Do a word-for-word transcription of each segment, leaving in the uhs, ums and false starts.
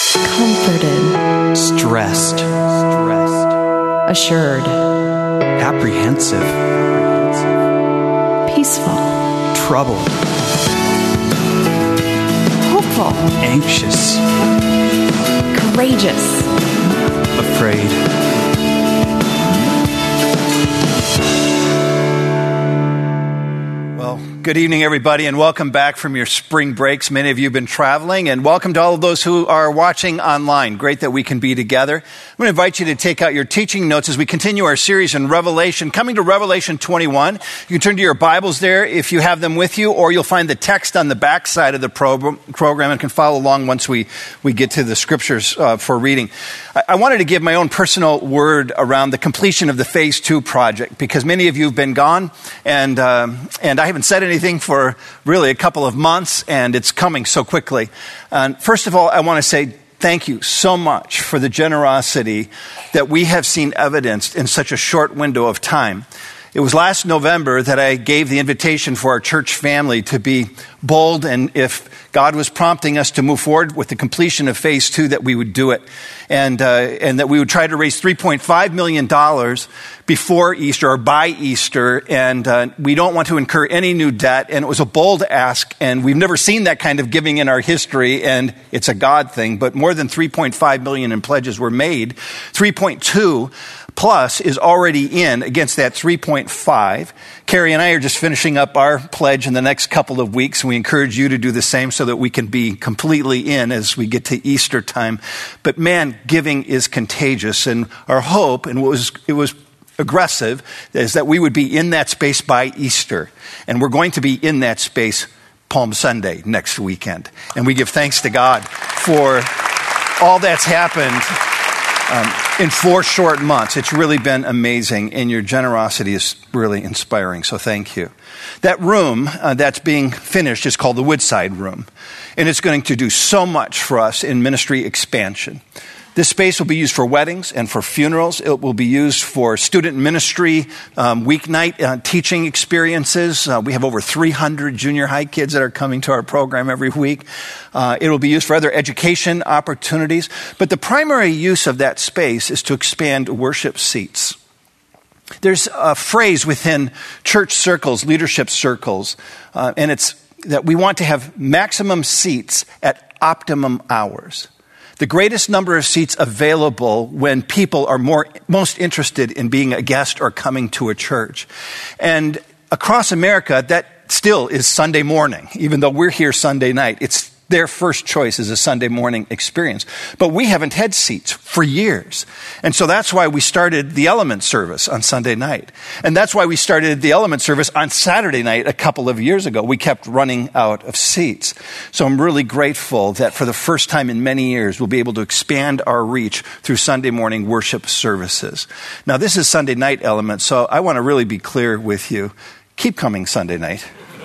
comforted, stressed, stressed, assured, apprehensive, peaceful, troubled, hopeful, anxious, courageous, afraid. Good evening, everybody, and welcome back from your spring breaks. Many of you have been traveling, and welcome to all of those who are watching online. Great that we can be together. I'm going to invite you to take out your teaching notes as we continue our series in Revelation, coming to Revelation twenty-one. You can turn to your Bibles there if you have them with you, or you'll find the text on the back side of the program, program and can follow along once we, we get to the scriptures uh, for reading. I, I wanted to give my own personal word around the completion of the Phase two project, because many of you have been gone, and, um, and I haven't said anything anything for really a couple of months, and it's coming so quickly. And first of all, I want to say thank you so much for the generosity that we have seen evidenced in such a short window of time. It was last November that I gave the invitation for our church family to be bold, and if God was prompting us to move forward with the completion of Phase two, that we would do it, and uh, and that we would try to raise three point five million dollars before Easter or by Easter, and uh, we don't want to incur any new debt, and it was a bold ask, and we've never seen that kind of giving in our history, and it's a God thing, but more than three point five million dollars in pledges were made. three point two plus is already in against that three point five. Carrie and I are just finishing up our pledge in the next couple of weeks, and we encourage you to do the same so that we can be completely in as we get to Easter time. But man, giving is contagious, and our hope, and it was, it was aggressive, is that we would be in that space by Easter, and we're going to be in that space Palm Sunday next weekend. And we give thanks to God for all that's happened Um, in four short months. It's really been amazing, and your generosity is really inspiring, so thank you. That room uh, that's being finished is called the Woodside Room, and it's going to do so much for us in ministry expansion. This space will be used for weddings and for funerals. It will be used for student ministry, um, weeknight uh, teaching experiences. Uh, we have over three hundred junior high kids that are coming to our program every week. Uh, it will be used for other education opportunities. But the primary use of that space is to expand worship seats. There's a phrase within church circles, leadership circles, uh, and it's that we want to have maximum seats at optimum hours. The greatest number of seats available when people are more most interested in being a guest or coming to a church. And across America, that still is Sunday morning. Even though we're here Sunday night, it's their first choice is a Sunday morning experience. But we haven't had seats for years. And so that's why we started the Element service on Sunday night. And that's why we started the Element service on Saturday night a couple of years ago. We kept running out of seats. So I'm really grateful that for the first time in many years, we'll be able to expand our reach through Sunday morning worship services. Now, this is Sunday night Element, so I want to really be clear with you. Keep coming Sunday night.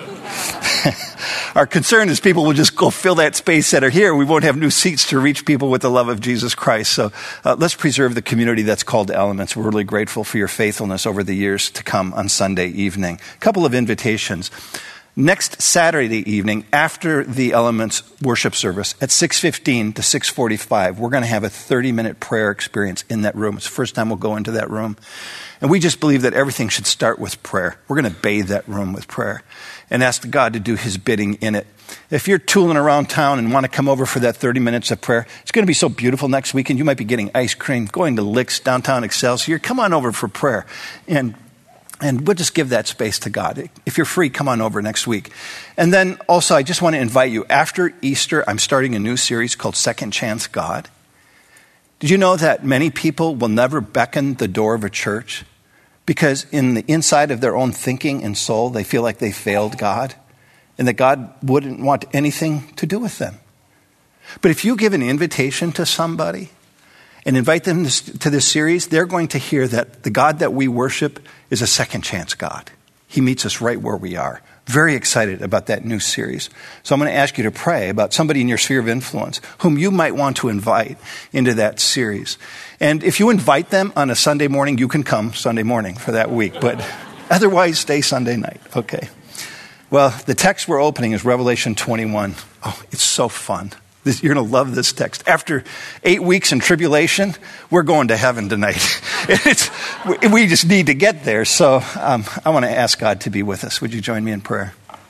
Our concern is people will just go fill that space that are here. We won't have new seats to reach people with the love of Jesus Christ. So uh, let's preserve the community that's called Elements. We're really grateful for your faithfulness over the years to come on Sunday evening. A couple of invitations. Next Saturday evening, after the Elements worship service, at six fifteen to six forty-five, we're going to have a thirty-minute prayer experience in that room. It's the first time we'll go into that room. And we just believe that everything should start with prayer. We're going to bathe that room with prayer and ask God to do his bidding in it. If you're tooling around town and want to come over for that thirty minutes of prayer, it's going to be so beautiful next weekend. You might be getting ice cream, going to Licks, downtown Excelsior. Come on over for prayer. And And we'll just give that space to God. If you're free, come on over next week. And then also, I just want to invite you. After Easter, I'm starting a new series called Second Chance God. Did you know that many people will never beckon the door of a church because in the inside of their own thinking and soul, they feel like they failed God and that God wouldn't want anything to do with them? But if you give an invitation to somebody and invite them to this series, they're going to hear that the God that we worship is a second chance God. He meets us right where we are. Very excited about that new series. So I'm going to ask you to pray about somebody in your sphere of influence whom you might want to invite into that series. And if you invite them on a Sunday morning, you can come Sunday morning for that week. But otherwise, stay Sunday night. Okay. Well, the text we're opening is Revelation twenty-one. Oh, it's so fun. This, you're going to love this text. After eight weeks in tribulation, we're going to heaven tonight. It's, we just need to get there. So um, I want to ask God to be with us. Would you join me in prayer?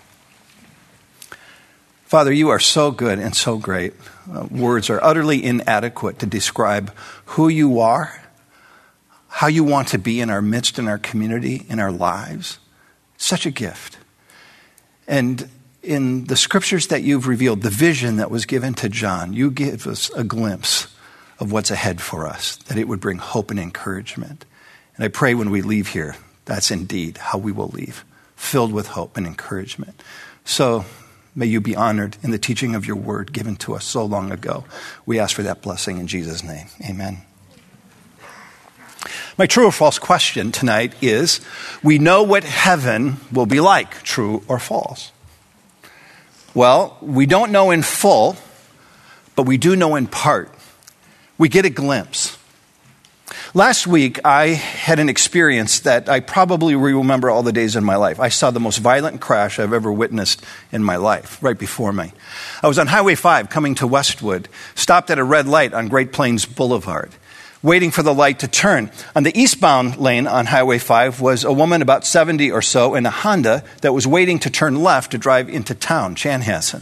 Father, you are so good and so great. Uh, words are utterly inadequate to describe who you are, how you want to be in our midst, in our community, in our lives. Such a gift. And in the scriptures that you've revealed, the vision that was given to John, you give us a glimpse of what's ahead for us, that it would bring hope and encouragement. And I pray when we leave here, that's indeed how we will leave, filled with hope and encouragement. So may you be honored in the teaching of your word given to us so long ago. We ask for that blessing in Jesus' name. Amen. My true or false question tonight is, we know what heaven will be like, true or false? Well, we don't know in full, but we do know in part. We get a glimpse. Last week, I had an experience that I probably remember all the days in my life. I saw the most violent crash I've ever witnessed in my life, right before me. I was on Highway five coming to Westwood, stopped at a red light on Great Plains Boulevard, waiting for the light to turn. On the eastbound lane on Highway five was a woman about seventy or so in a Honda that was waiting to turn left to drive into town, Chanhassen.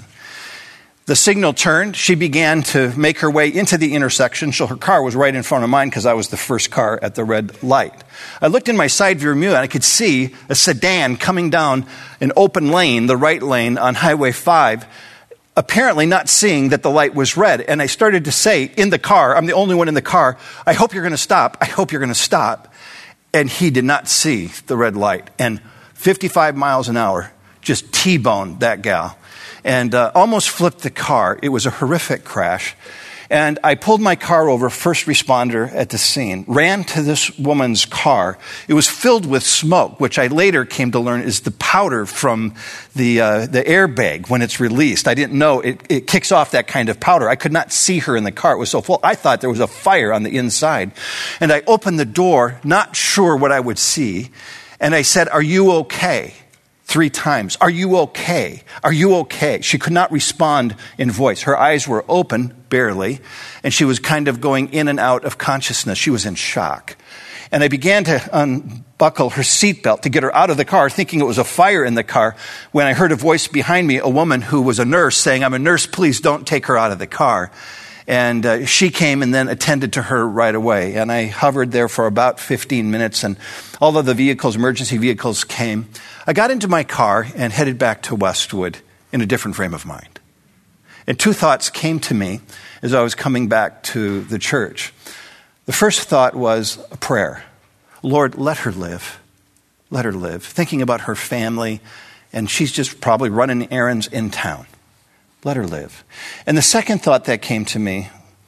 The signal turned. She began to make her way into the intersection. So her car was right in front of mine because I was the first car at the red light. I looked in my side view mirror and I could see a sedan coming down an open lane, the right lane on Highway five, apparently not seeing that the light was red. And I started to say in the car, I'm the only one in the car, I hope you're going to stop. I hope you're going to stop. And he did not see the red light. And fifty-five miles an hour just T-boned that gal and uh, almost flipped the car. It was a horrific crash. And I pulled my car over, first responder at the scene, ran to this woman's car. It was filled with smoke, which I later came to learn is the powder from the uh, the airbag when it's released. I didn't know it, it kicks off that kind of powder. I could not see her in the car. It was so full. I thought there was a fire on the inside. And I opened the door, not sure what I would see. And I said, "Are you okay?" Three times. "Are you okay? Are you okay?" She could not respond in voice. Her eyes were open, barely, and she was kind of going in and out of consciousness. She was in shock. And I began to unbuckle her seatbelt to get her out of the car, thinking it was a fire in the car, when I heard a voice behind me, a woman who was a nurse, saying, "I'm a nurse, please don't take her out of the car." And uh, she came and then attended to her right away. And I hovered there for about fifteen minutes, and all of the vehicles, emergency vehicles came. I got into my car and headed back to Westwood in a different frame of mind. And two thoughts came to me as I was coming back to the church. The first thought was a prayer. Lord, let her live. Let her live. Thinking about her family, and she's just probably running errands in town. Let her live. And the second thought that came to me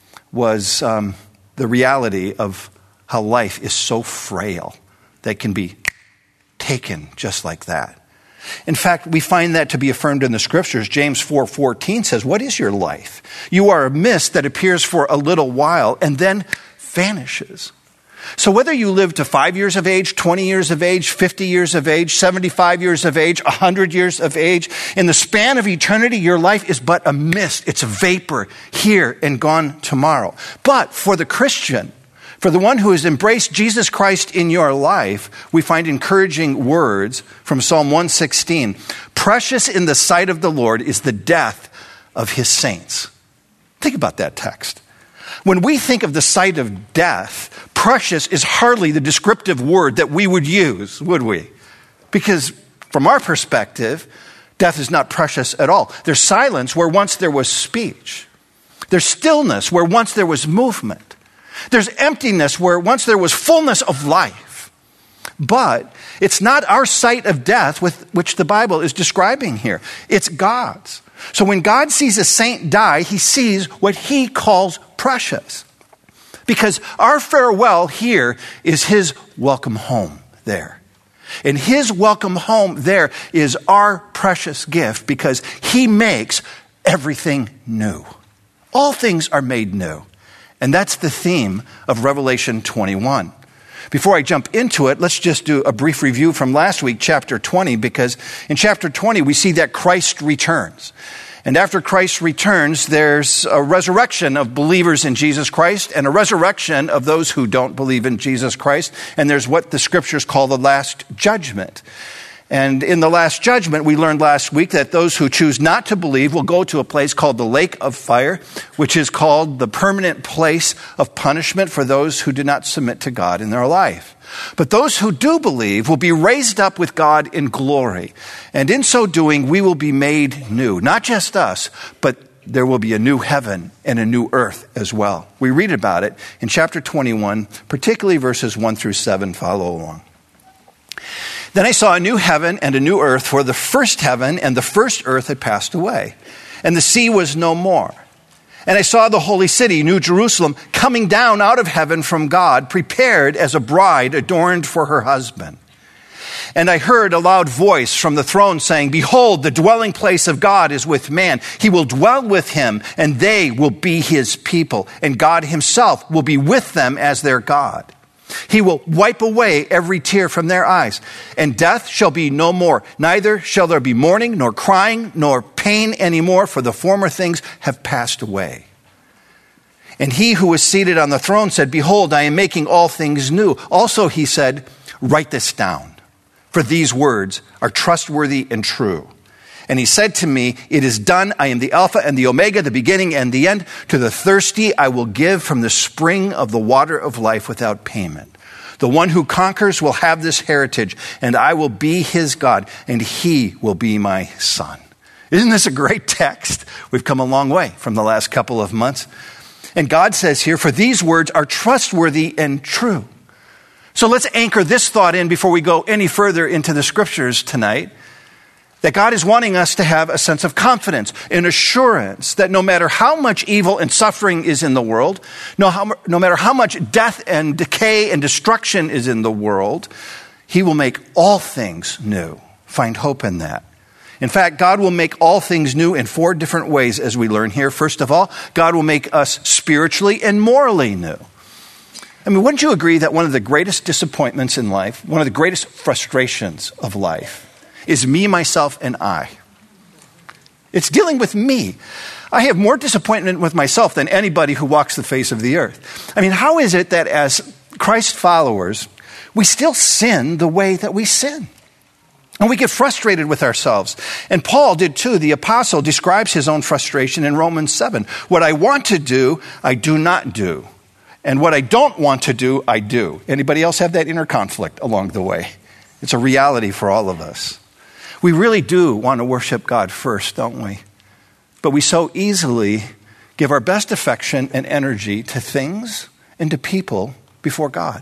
was um, the reality of how life is so frail that can be taken just like that. In fact, we find that to be affirmed in the scriptures. James four fourteen says, "What is your life? You are a mist that appears for a little while and then vanishes." So whether you live to five years of age, twenty years of age, fifty years of age, seventy-five years of age, one hundred years of age, in the span of eternity, your life is but a mist. It's a vapor, here and gone tomorrow. But for the Christian, for the one who has embraced Jesus Christ in your life, we find encouraging words from Psalm one sixteen. "Precious in the sight of the Lord is the death of his saints." Think about that text. When we think of the sight of death, precious is hardly the descriptive word that we would use, would we? Because from our perspective, death is not precious at all. There's silence where once there was speech. There's stillness where once there was movement. There's emptiness where once there was fullness of life. But it's not our sight of death with which the Bible is describing here. It's God's. So when God sees a saint die, he sees what he calls precious. Because our farewell here is his welcome home there. And his welcome home there is our precious gift because he makes everything new. All things are made new. And that's the theme of Revelation twenty-one. Before I jump into it, let's just do a brief review from last week, chapter twenty, because in chapter twenty, we see that Christ returns. And after Christ returns, there's a resurrection of believers in Jesus Christ and a resurrection of those who don't believe in Jesus Christ. And there's what the scriptures call the last judgment. And in the last judgment, we learned last week that those who choose not to believe will go to a place called the lake of fire, which is called the permanent place of punishment for those who do not submit to God in their life. But those who do believe will be raised up with God in glory. And in so doing, we will be made new. Not just us, but there will be a new heaven and a new earth as well. We read about it in chapter twenty-one, particularly verses one through seven. Follow along. Then I saw a new heaven and a new earth, for the first heaven and the first earth had passed away, and the sea was no more. And I saw the holy city, New Jerusalem, coming down out of heaven from God, prepared as a bride adorned for her husband. And I heard a loud voice from the throne saying, "Behold, the dwelling place of God is with man. He will dwell with him, and they will be his people. And God himself will be with them as their God. He will wipe away every tear from their eyes, and death shall be no more. Neither shall there be mourning, nor crying, nor pain anymore, for the former things have passed away." And he who was seated on the throne said, "Behold, I am making all things new." Also he said, "Write this down, for these words are trustworthy and true." And he said to me, "It is done. I am the Alpha and the Omega, the beginning and the end. To the thirsty I will give from the spring of the water of life without payment. The one who conquers will have this heritage, and I will be his God, and he will be my son." Isn't this a great text? We've come a long way from the last couple of months. And God says here, "For these words are trustworthy and true." So let's anchor this thought in before we go any further into the scriptures tonight. That God is wanting us to have a sense of confidence, an assurance that no matter how much evil and suffering is in the world, no, how, no matter how much death and decay and destruction is in the world, he will make all things new. Find hope in that. In fact, God will make all things new in four different ways, as we learn here. First of all, God will make us spiritually and morally new. I mean, wouldn't you agree that one of the greatest disappointments in life, one of the greatest frustrations of life, is me, myself, and I? It's dealing with me. I have more disappointment with myself than anybody who walks the face of the earth. I mean, how is it that as Christ followers, we still sin the way that we sin? And we get frustrated with ourselves. And Paul did too. The apostle describes his own frustration in Romans seven. "What I want to do, I do not do. And what I don't want to do, I do." Anybody else have that inner conflict along the way? It's a reality for all of us. We really do want to worship God first, don't we? But we so easily give our best affection and energy to things and to people before God.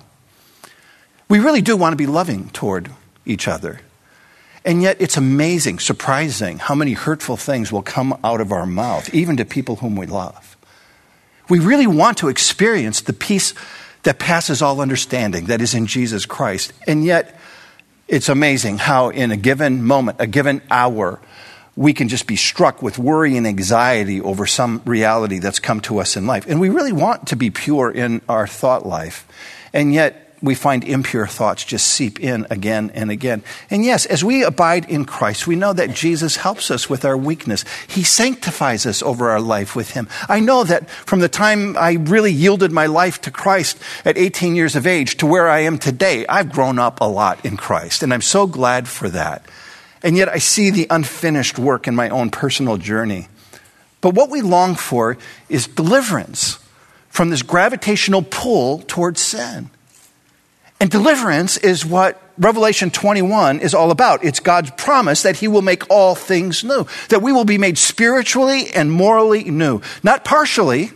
We really do want to be loving toward each other. And yet it's amazing, surprising, how many hurtful things will come out of our mouth, even to people whom we love. We really want to experience the peace that passes all understanding that is in Jesus Christ. And yet it's amazing how in a given moment, a given hour, we can just be struck with worry and anxiety over some reality that's come to us in life. And we really want to be pure in our thought life. And yet we find impure thoughts just seep in again and again. And yes, as we abide in Christ, we know that Jesus helps us with our weakness. He sanctifies us over our life with him. I know that from the time I really yielded my life to Christ at eighteen years of age to where I am today, I've grown up a lot in Christ. And I'm so glad for that. And yet I see the unfinished work in my own personal journey. But what we long for is deliverance from this gravitational pull towards sin. And deliverance is what Revelation twenty-one is all about. It's God's promise that he will make all things new, that we will be made spiritually and morally new, not partially,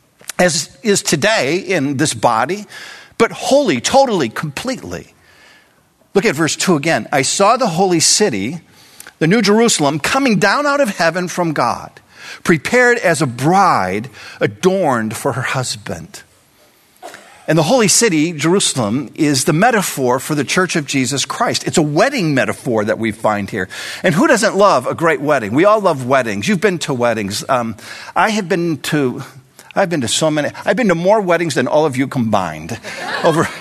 as is today in this body, but wholly, totally, completely. Look at verse two again. "I saw the holy city, the New Jerusalem, coming down out of heaven from God, prepared as a bride adorned for her husband." And the holy city, Jerusalem, is the metaphor for the church of Jesus Christ. It's a wedding metaphor that we find here. And who doesn't love a great wedding? We all love weddings. You've been to weddings. Um, I have been to, I've been to so many. I've been to more weddings than all of you combined over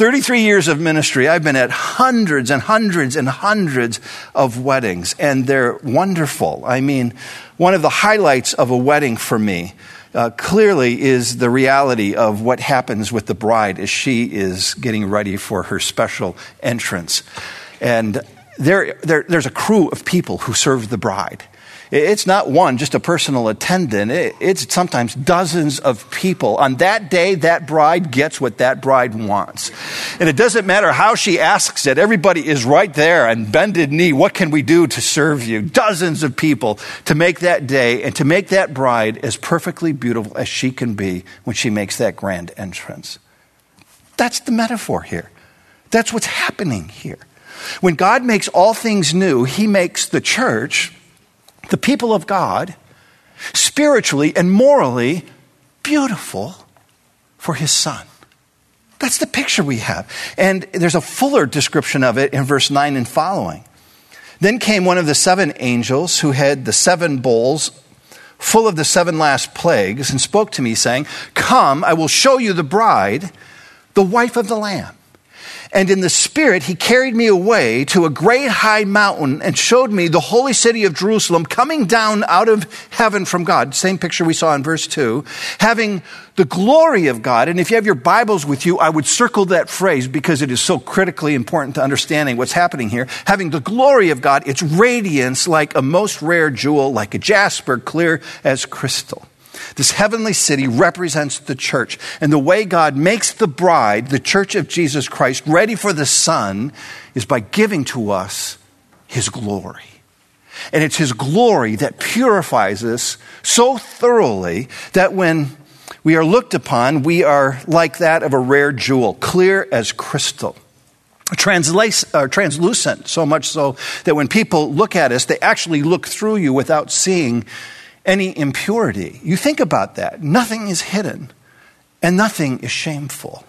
thirty-three years of ministry, I've been at hundreds and hundreds and hundreds of weddings, and they're wonderful. I mean, one of the highlights of a wedding for me uh, clearly is the reality of what happens with the bride as she is getting ready for her special entrance. And there, there there's a crew of people who serve the bride. It's not one, just a personal attendant. It's sometimes dozens of people. On that day, that bride gets what that bride wants. And it doesn't matter how she asks it. Everybody is right there on bended knee. What can we do to serve you? Dozens of people to make that day and to make that bride as perfectly beautiful as she can be when she makes that grand entrance. That's the metaphor here. That's what's happening here. When God makes all things new, he makes the church, the people of God, spiritually and morally beautiful for his son. That's the picture we have. And there's a fuller description of it in verse nine and following. Then came one of the seven angels who had the seven bowls full of the seven last plagues and spoke to me saying, "Come, I will show you the bride, the wife of the Lamb." And in the Spirit, he carried me away to a great high mountain and showed me the holy city of Jerusalem coming down out of heaven from God. Same picture we saw in verse two. Having the glory of God. And if you have your Bibles with you, I would circle that phrase because it is so critically important to understanding what's happening here. Having the glory of God, its radiance like a most rare jewel, like a jasper, clear as crystal. This heavenly city represents the church. And the way God makes the bride, the church of Jesus Christ, ready for the Son is by giving to us his glory. And it's his glory that purifies us so thoroughly that when we are looked upon, we are like that of a rare jewel, clear as crystal. Translace, uh, translucent, so much so that when people look at us, they actually look through you without seeing any impurity. You think about that. Nothing is hidden and nothing is shameful.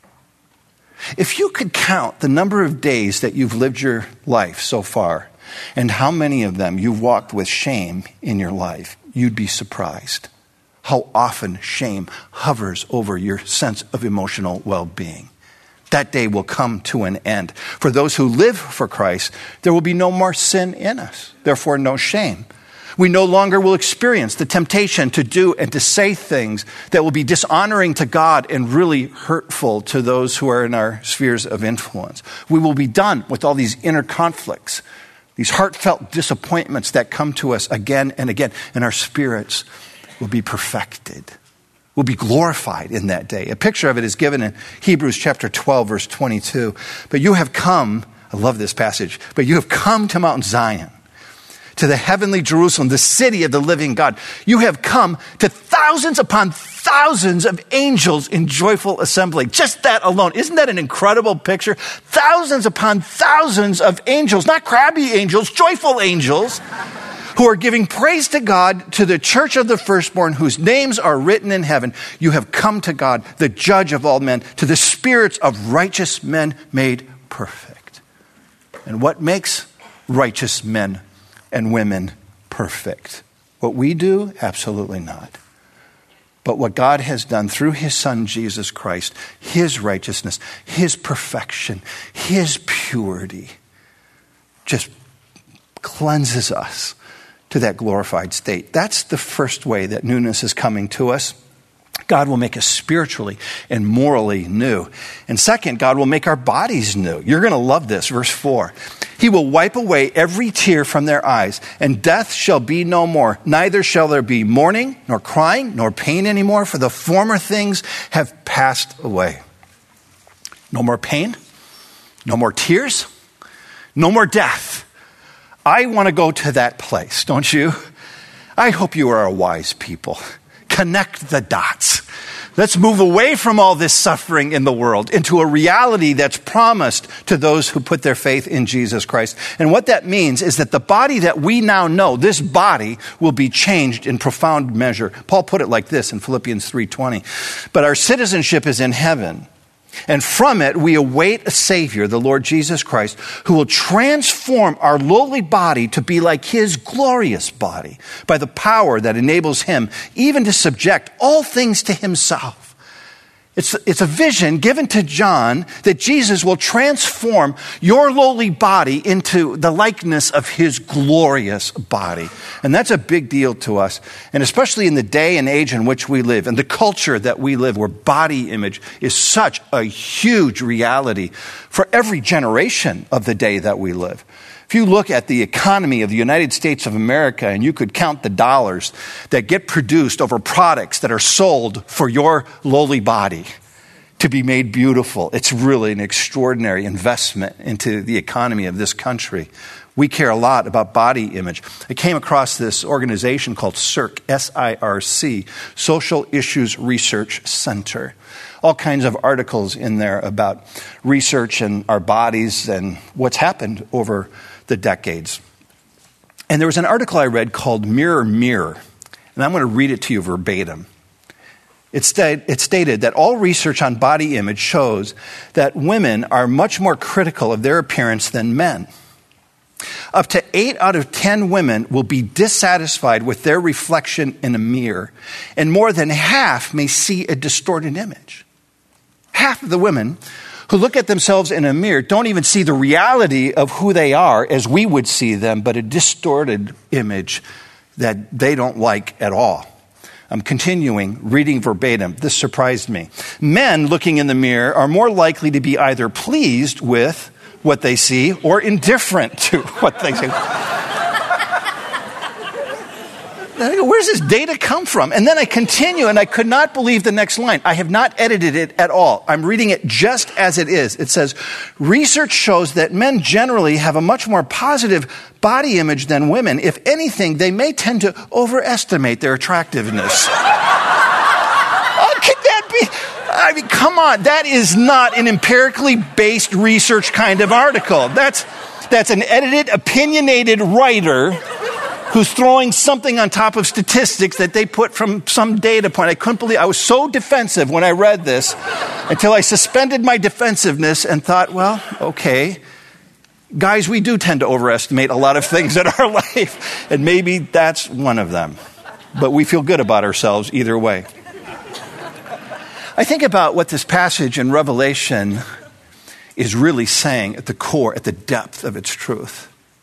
If you could count the number of days that you've lived your life so far and how many of them you've walked with shame in your life, you'd be surprised how often shame hovers over your sense of emotional well-being. That day will come to an end. For those who live for Christ, there will be no more sin in us, therefore no shame. We no longer will experience the temptation to do and to say things that will be dishonoring to God and really hurtful to those who are in our spheres of influence. We will be done with all these inner conflicts, these heartfelt disappointments that come to us again and again, and our spirits will be perfected, will be glorified in that day. A picture of it is given in Hebrews chapter twelve, verse twenty-two. But you have come, I love this passage, but you have come to Mount Zion, to the heavenly Jerusalem, the city of the living God. You have come to thousands upon thousands of angels in joyful assembly. Just that alone. Isn't that an incredible picture? Thousands upon thousands of angels, not crabby angels, joyful angels, who are giving praise to God, to the church of the firstborn, whose names are written in heaven. You have come to God, the judge of all men, to the spirits of righteous men made perfect. And what makes righteous men and women perfect? What we do? Absolutely not. But what God has done through his son, Jesus Christ, his righteousness, his perfection, his purity, just cleanses us to that glorified state. That's the first way that newness is coming to us. God will make us spiritually and morally new. And second, God will make our bodies new. You're going to love this. Verse four. He will wipe away every tear from their eyes, and death shall be no more. Neither shall there be mourning, nor crying, nor pain anymore, for the former things have passed away. No more pain, no more tears, no more death. I want to go to that place, don't you? I hope you are a wise people. Connect the dots. Let's move away from all this suffering in the world into a reality that's promised to those who put their faith in Jesus Christ. And what that means is that the body that we now know, this body, will be changed in profound measure. Paul put it like this in Philippians three twenty. But our citizenship is in heaven, and from it we await a Savior, the Lord Jesus Christ, who will transform our lowly body to be like his glorious body by the power that enables him even to subject all things to himself. It's, it's a vision given to John that Jesus will transform your lowly body into the likeness of his glorious body. And that's a big deal to us, and especially in the day and age in which we live, and the culture that we live, where body image is such a huge reality for every generation of the day that we live. If you look at the economy of the United States of America and you could count the dollars that get produced over products that are sold for your lowly body to be made beautiful, it's really an extraordinary investment into the economy of this country. We care a lot about body image. I came across this organization called S I R C, S I R C, Social Issues Research Center. All kinds of articles in there about research and our bodies and what's happened over the decades. And there was an article I read called Mirror, Mirror, and I'm going to read it to you verbatim. It, sta- it stated that all research on body image shows that women are much more critical of their appearance than men. Up to eight out of ten women will be dissatisfied with their reflection in a mirror, and more than half may see a distorted image. Half of the women who look at themselves in a mirror don't even see the reality of who they are as we would see them, but a distorted image that they don't like at all. I'm continuing, reading verbatim. This surprised me. Men looking in the mirror are more likely to be either pleased with what they see or indifferent to what they see. I go, where's this data come from? And then I continue, and I could not believe the next line. I have not edited it at all. I'm reading it just as it is. It says, research shows that men generally have a much more positive body image than women. If anything, they may tend to overestimate their attractiveness. How could that be? I mean, come on. That is not an empirically based research kind of article. That's, that's an edited, opinionated writer who's throwing something on top of statistics that they put from some data point. I couldn't believe, I was so defensive when I read this until I suspended my defensiveness and thought, well, okay, guys, we do tend to overestimate a lot of things in our life, and maybe that's one of them. But we feel good about ourselves either way. I think about what this passage in Revelation is really saying at the core, at the depth of its truth.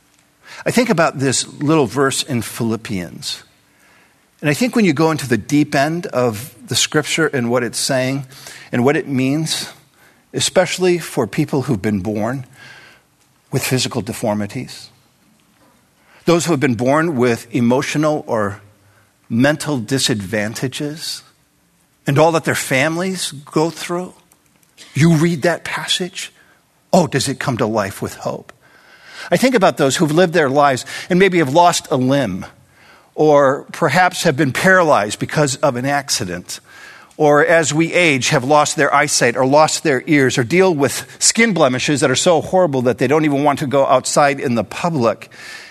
I think about this little verse in Philippians. And I think when you go into the deep end of the scripture and what it's saying and what it means, especially for people who've been born with physical deformities, those who have been born with emotional or mental disadvantages, and all that their families go through, you read that passage, oh, does it come to life with hope? I think about those who've lived their lives and maybe have lost a limb, or perhaps have been paralyzed because of an accident, or as we age have lost their eyesight or lost their ears, or deal with skin blemishes that are so horrible that they don't even want to go outside in the public.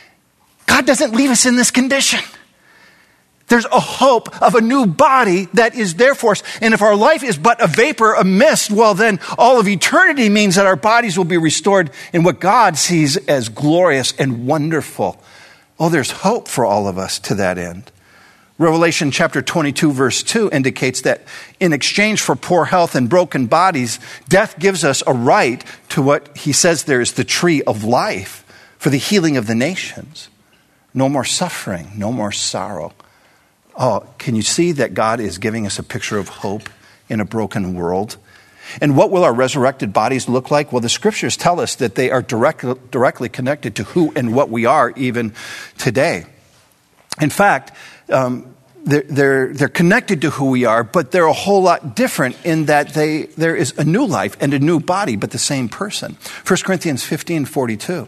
God doesn't leave us in this condition. There's a hope of a new body that is there for us. And if our life is but a vapor, a mist, well, then all of eternity means that our bodies will be restored in what God sees as glorious and wonderful. Oh, there's hope for all of us to that end. Revelation chapter twenty-two, verse two indicates that in exchange for poor health and broken bodies, death gives us a right to what he says there is the tree of life for the healing of the nations. No more suffering, no more sorrow. Oh, can you see that God is giving us a picture of hope in a broken world? And what will our resurrected bodies look like? Well, the scriptures tell us that they are direct, directly connected to who and what we are even today. In fact, um, they're, they're, they're connected to who we are, but they're a whole lot different in that they there is a new life and a new body, but the same person. First Corinthians fifteen forty-two.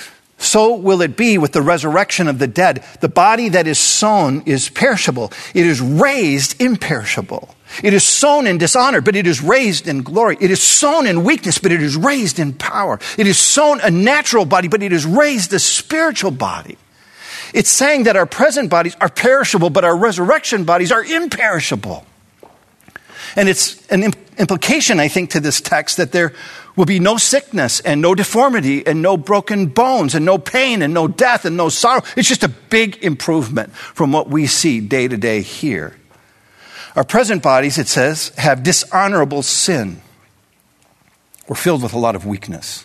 So will it be with the resurrection of the dead. The body that is sown is perishable. It is raised imperishable. It is sown in dishonor, but it is raised in glory. It is sown in weakness, but it is raised in power. It is sown a natural body, but it is raised a spiritual body. It's saying that our present bodies are perishable, but our resurrection bodies are imperishable. And it's an implication, I think, to this text that there will be no sickness and no deformity and no broken bones and no pain and no death and no sorrow. It's just a big improvement from what we see day to day here. Our present bodies, it says, have dishonorable sin. We're filled with a lot of weakness,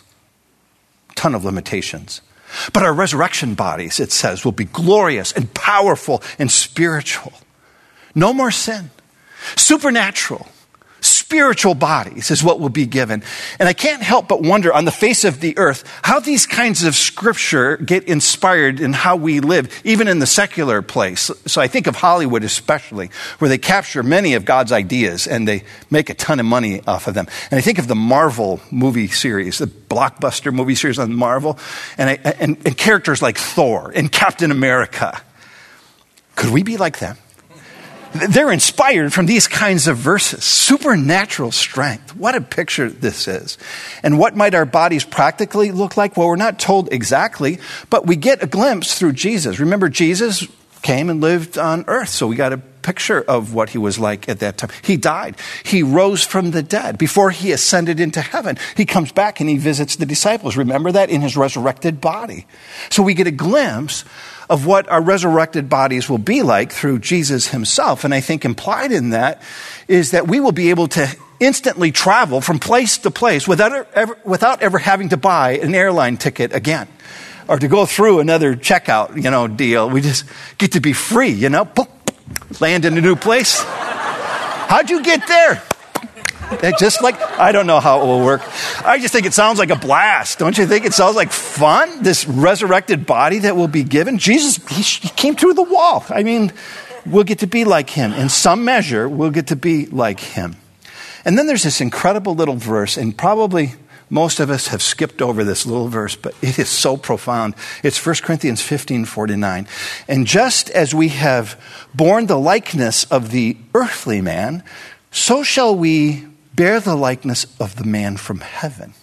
a ton of limitations. But our resurrection bodies, it says, will be glorious and powerful and spiritual. No more sin. Supernatural, spiritual bodies is what will be given. And I can't help but wonder on the face of the earth how these kinds of scripture get inspired in how we live, even in the secular place. So I think of Hollywood especially, where they capture many of God's ideas and they make a ton of money off of them. And I think of the Marvel movie series, the blockbuster movie series on Marvel, and, I, and, and characters like Thor and Captain America. Could we be like them? They're inspired from these kinds of verses. Supernatural strength. What a picture this is. And what might our bodies practically look like? Well, we're not told exactly, but we get a glimpse through Jesus. Remember, Jesus came and lived on earth, so we got a picture of what he was like at that time. He died. He rose from the dead. Before he ascended into heaven, he comes back and he visits the disciples. Remember that? In his resurrected body. So we get a glimpse of what our resurrected bodies will be like through Jesus himself. And I think implied in that is that we will be able to instantly travel from place to place without ever, without ever having to buy an airline ticket again or to go through another checkout, you know, deal. We just get to be free, you know, boom, land in a new place. How'd you get there? It just like, I don't know how it will work. I just think it sounds like a blast. Don't you think it sounds like fun? This resurrected body that will be given. Jesus, he came through the wall. I mean, we'll get to be like him. In some measure, we'll get to be like him. And then there's this incredible little verse, and probably most of us have skipped over this little verse, but it is so profound. It's First Corinthians fifteen forty-nine. And just as we have borne the likeness of the earthly man, so shall we bear the likeness of the man from heaven.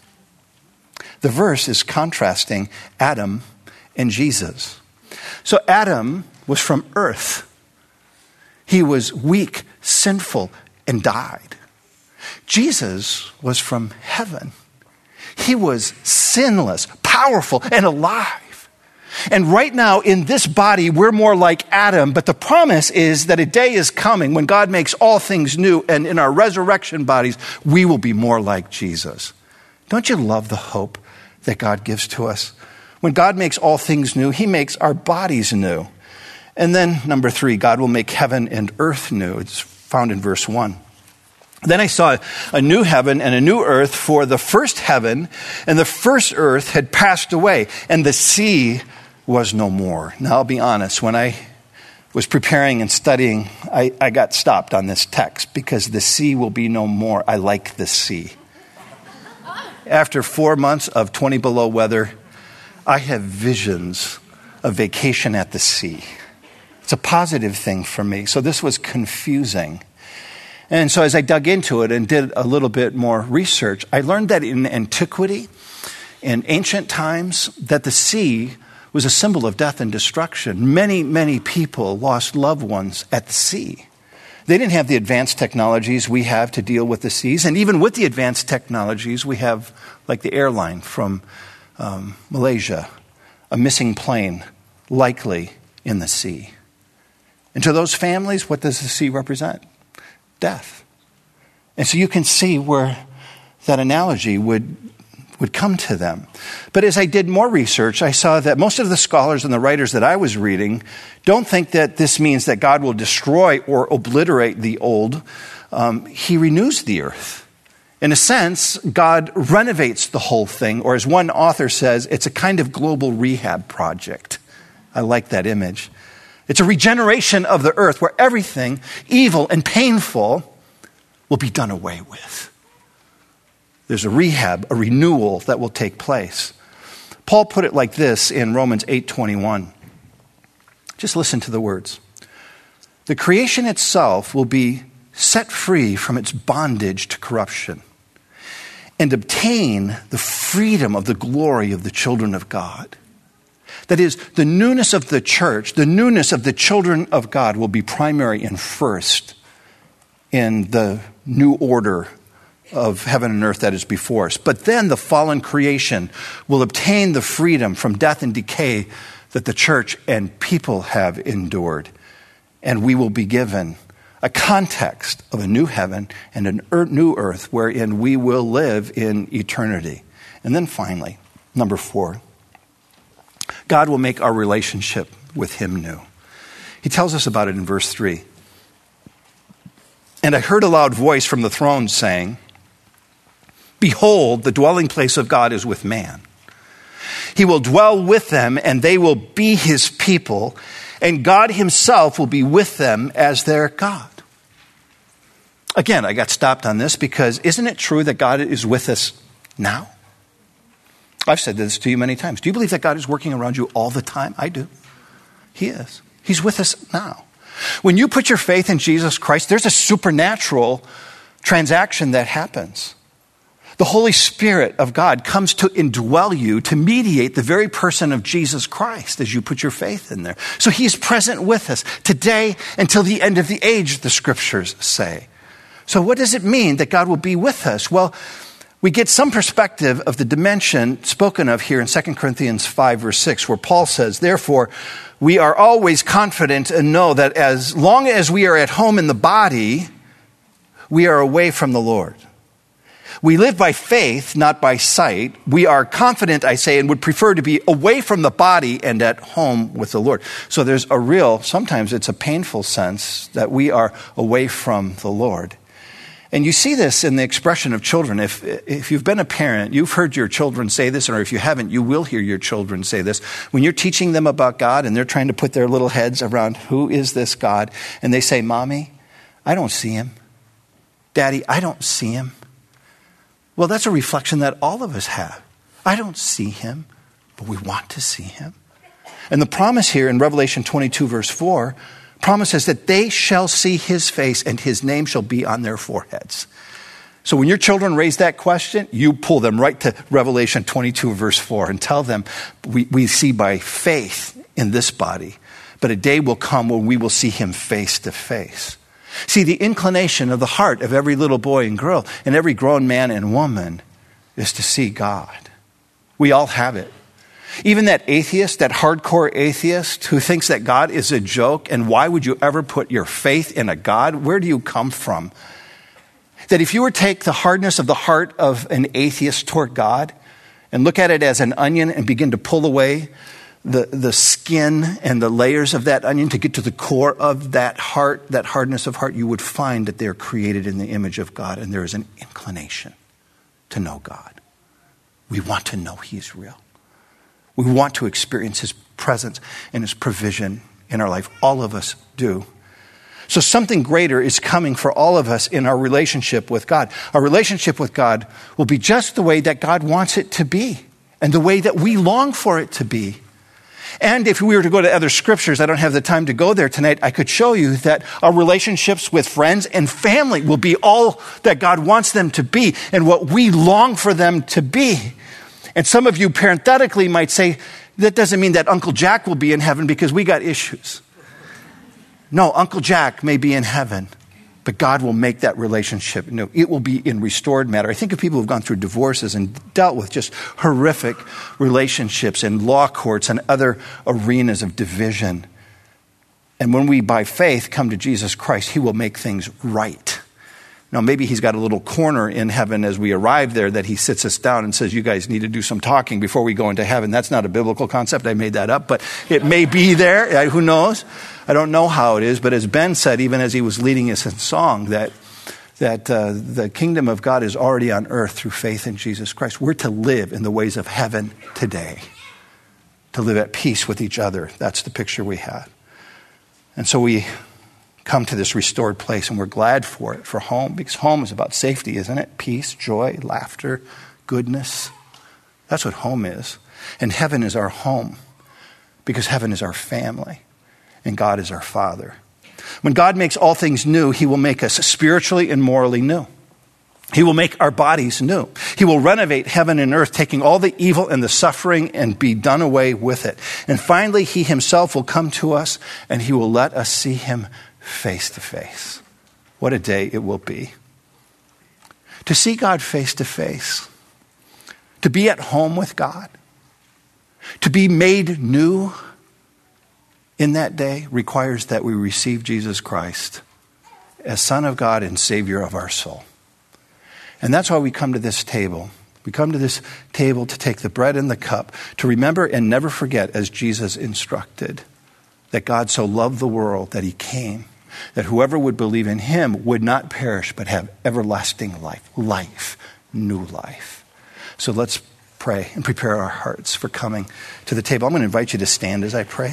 The verse is contrasting Adam and Jesus. So Adam was from earth. He was weak, sinful, and died. Jesus was from heaven. He was sinless, powerful, and alive. And right now in this body, we're more like Adam, but the promise is that a day is coming when God makes all things new, and in our resurrection bodies, we will be more like Jesus. Don't you love the hope that God gives to us? When God makes all things new, he makes our bodies new. And then number three, God will make heaven and earth new. It's found in verse one. Then I saw a new heaven and a new earth, for the first heaven and the first earth had passed away, and the sea was no more. Now, I'll be honest, when I was preparing and studying, I, I got stopped on this text because the sea will be no more. I like the sea. After four months of twenty below weather, I have visions of vacation at the sea. It's a positive thing for me. So this was confusing. And so as I dug into it and did a little bit more research, I learned that in antiquity, in ancient times, that the sea was a symbol of death and destruction. Many, many people lost loved ones at the sea. They didn't have the advanced technologies we have to deal with the seas. And even with the advanced technologies, we have, like the airline from um, Malaysia, a missing plane, likely in the sea. And to those families, what does the sea represent? Death. And so you can see where that analogy would would come to them. But as I did more research, I saw that most of the scholars and the writers that I was reading don't think that this means that God will destroy or obliterate the old. Um, he renews the earth. In a sense, God renovates the whole thing, or as one author says, it's a kind of global rehab project. I like that image. It's a regeneration of the earth where everything evil and painful will be done away with. There's a rehab, a renewal that will take place. Paul put it like this in Romans eight twenty-one. Just listen to the words. The creation itself will be set free from its bondage to corruption and obtain the freedom of the glory of the children of God. That is, the newness of the church, the newness of the children of God will be primary and first in the new order of heaven and earth that is before us. But then the fallen creation will obtain the freedom from death and decay that the church and people have endured. And we will be given a context of a new heaven and a new earth wherein we will live in eternity. And then finally, number four, God will make our relationship with him new. He tells us about it in verse three. And I heard a loud voice from the throne saying, behold, the dwelling place of God is with man. He will dwell with them, and they will be his people, and God himself will be with them as their God. Again, I got stopped on this because isn't it true that God is with us now? I've said this to you many times. Do you believe that God is working around you all the time? I do. He is. He's with us now. When you put your faith in Jesus Christ, there's a supernatural transaction that happens. The Holy Spirit of God comes to indwell you, to mediate the very person of Jesus Christ as you put your faith in there. So he's present with us today until the end of the age, the scriptures say. So what does it mean that God will be with us? Well, we get some perspective of the dimension spoken of here in Second Corinthians five, verse six, where Paul says, therefore, we are always confident and know that as long as we are at home in the body, we are away from the Lord. We live by faith, not by sight. We are confident, I say, and would prefer to be away from the body and at home with the Lord. So there's a real, sometimes it's a painful sense that we are away from the Lord. And you see this in the expression of children. If if you've been a parent, you've heard your children say this, or if you haven't, you will hear your children say this. When you're teaching them about God and they're trying to put their little heads around who is this God, and they say, Mommy, I don't see him. Daddy, I don't see him. Well, that's a reflection that all of us have. I don't see him, but we want to see him. And the promise here in Revelation twenty-two, verse four, promises that they shall see his face and his name shall be on their foreheads. So when your children raise that question, you pull them right to Revelation twenty-two, verse four, and tell them, we, we see by faith in this body, but a day will come when we will see him face to face. See, the inclination of the heart of every little boy and girl and every grown man and woman is to see God. We all have it. Even that atheist, that hardcore atheist who thinks that God is a joke, and why would you ever put your faith in a God? Where do you come from? That if you were to take the hardness of the heart of an atheist toward God and look at it as an onion and begin to pull away the, the skin and the layers of that onion to get to the core of that heart, that hardness of heart, you would find that they're created in the image of God, and there is an inclination to know God. We want to know he's real. We want to experience his presence and his provision in our life. All of us do. So something greater is coming for all of us in our relationship with God. Our relationship with God will be just the way that God wants it to be and the way that we long for it to be. And if we were to go to other scriptures, I don't have the time to go there tonight, I could show you that our relationships with friends and family will be all that God wants them to be and what we long for them to be. And some of you parenthetically might say, that doesn't mean that Uncle Jack will be in heaven because we got issues. No, Uncle Jack may be in heaven, but God will make that relationship new. It will be in restored matter. I think of people who've gone through divorces and dealt with just horrific relationships in law courts and other arenas of division. And when we, by faith, come to Jesus Christ, he will make things right. Now, maybe he's got a little corner in heaven as we arrive there that he sits us down and says, you guys need to do some talking before we go into heaven. That's not a biblical concept. I made that up, but it may be there. Who knows? I don't know how it is, but as Ben said, even as he was leading us in song, that that uh, the kingdom of God is already on earth through faith in Jesus Christ. We're to live in the ways of heaven today, to live at peace with each other. That's the picture we have. And so we come to this restored place, and we're glad for it, for home, because home is about safety, isn't it? Peace, joy, laughter, goodness. That's what home is. And heaven is our home, because heaven is our family, and God is our Father. When God makes all things new, he will make us spiritually and morally new. He will make our bodies new. He will renovate heaven and earth, taking all the evil and the suffering and be done away with it. And finally, he himself will come to us, and he will let us see him face to face. What a day it will be. To see God face to face, to be at home with God, to be made new in that day requires that we receive Jesus Christ as Son of God and Savior of our soul. And that's why we come to this table. We come to this table to take the bread and the cup, to remember and never forget, as Jesus instructed, that God so loved the world that he came, that whoever would believe in him would not perish but have everlasting life, life, new life. So let's pray and prepare our hearts for coming to the table. I'm going to invite you to stand as I pray.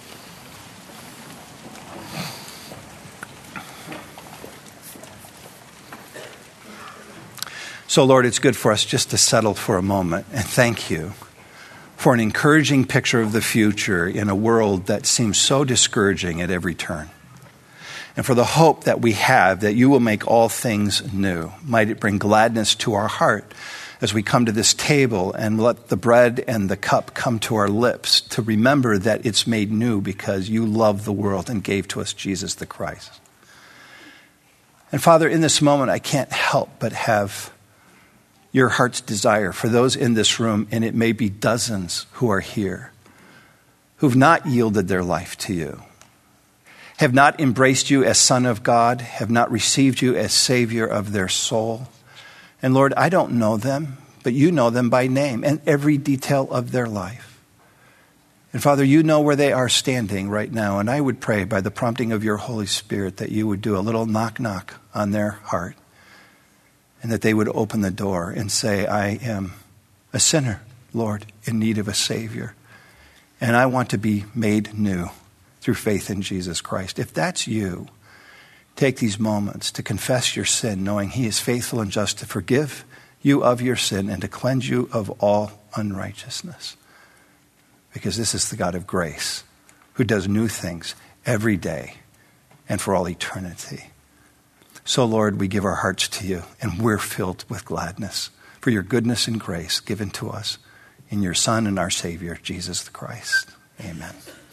So, Lord, it's good for us just to settle for a moment and thank you for an encouraging picture of the future in a world that seems so discouraging at every turn. And for the hope that we have that you will make all things new. Might it bring gladness to our heart as we come to this table and let the bread and the cup come to our lips to remember that it's made new because you love the world and gave to us Jesus the Christ. And Father, in this moment, I can't help but have your heart's desire for those in this room, and it may be dozens who are here, who've not yielded their life to you, have not embraced you as Son of God, have not received you as Savior of their soul. And Lord, I don't know them, but you know them by name and every detail of their life. And Father, you know where they are standing right now, and I would pray by the prompting of your Holy Spirit that you would do a little knock-knock on their heart, and that they would open the door and say, I am a sinner, Lord, in need of a Savior. And I want to be made new through faith in Jesus Christ. If that's you, take these moments to confess your sin, knowing he is faithful and just to forgive you of your sin and to cleanse you of all unrighteousness. Because this is the God of grace who does new things every day and for all eternity. So, Lord, we give our hearts to you, and we're filled with gladness for your goodness and grace given to us in your Son and our Savior, Jesus the Christ. Amen.